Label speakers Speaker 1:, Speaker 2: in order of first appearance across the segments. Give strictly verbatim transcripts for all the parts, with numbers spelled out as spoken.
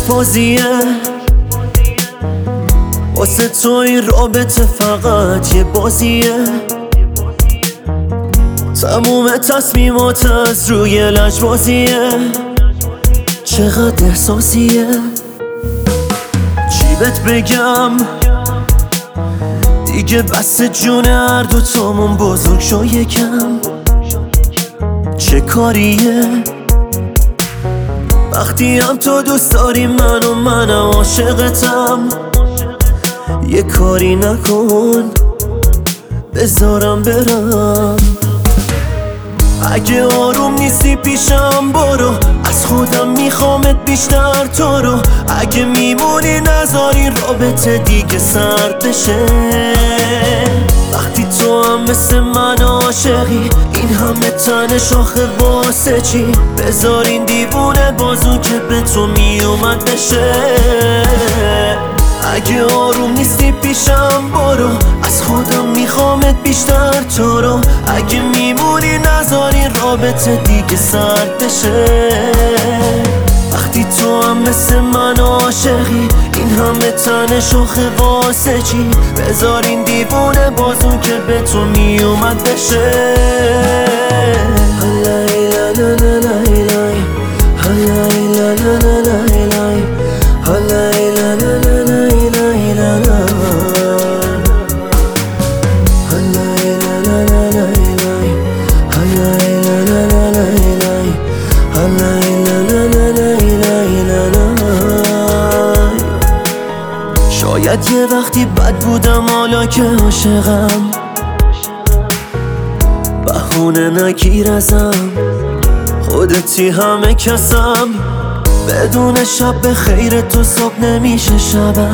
Speaker 1: بازیه، واسه تو این رابطه فقط یه بازیه. تموم تصمیمات از روی لجبازیه، چقدر احساسیه. چی بهت بگم دیگه بس جون هر دو تامون بزرگ شو یکم. چه کاریه وقتی هم تو دوست داری من و منم عاشقتم. یه کاری نکن بذارم برم. اگه آروم نیستی پیشم برو، از خودم میخوامت بیشتر تو رو. اگه میمونی نذاری رابطه دیگه سرد بشه. وقتی تو هم مثل من عاشقی، این همه تن شاخه واسه چی؟ بذار این دیوونه بازو که به تو میومد بشه. اگه آروم نیستی پیشم برو، از خودم میخوامت بیشتر تو رو. اگه میمونی نذاری رابطه دیگه سرد بشه. وقتی تو هم مثل من عاشقی، این همه تن شاخه واسه چی؟ بذار این دیوونه بازو که به تو میومد بشه. هلای لا لا لا لا لا، هلای لا لا لا لا لا، هلای لا لا لا لا لا، هلای لا لا لا لا لا، هلای لا لا لا لا لا، هلای لا لا لا لا لا لا. شاید یه وقتی بد بودم، حالا که عاشقم بهونه نگیر ازم. خودتی همه کسم، بدون شب به خیر تو صبح نمیشه شبم.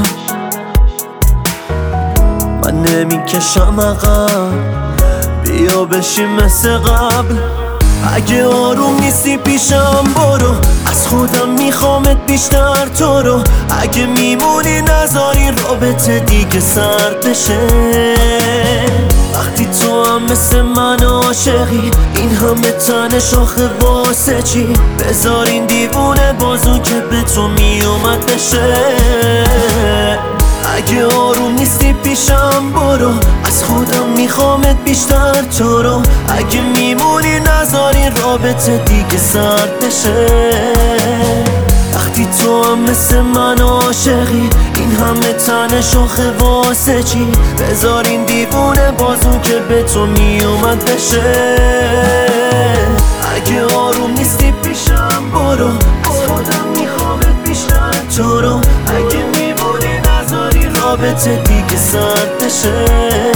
Speaker 1: من نمیکشم عقب، بیا بشیم مثل قبل. اگه آروم نیستی پیشم برو، از خودم میخوامت بیشتر تو رو. اگه میمونی نذاری رابطه دیگه سرد بشه. وقتی تو هم مثل من عاشقی، این همه تن شاخه واسه چی؟ بذار این دیوونه بازو که به تو میومد بشه. اگه آروم نیستی پیشم برو، از خودم میخوامت بیشتر تو رو. اگه میمونی نذاری رابطه دیگه سرد بشه. وقتی تو هم مثل من عاشقی، این همه تن شاخه واسه چی؟ بذار این دیوونه بازو که به تو میومد بشه. اگه آروم نیستی پیشم برو، از خودم میخوامت بیشتر تو رو. اگه میمونی نذاری رابطه دیگه سرد بشه.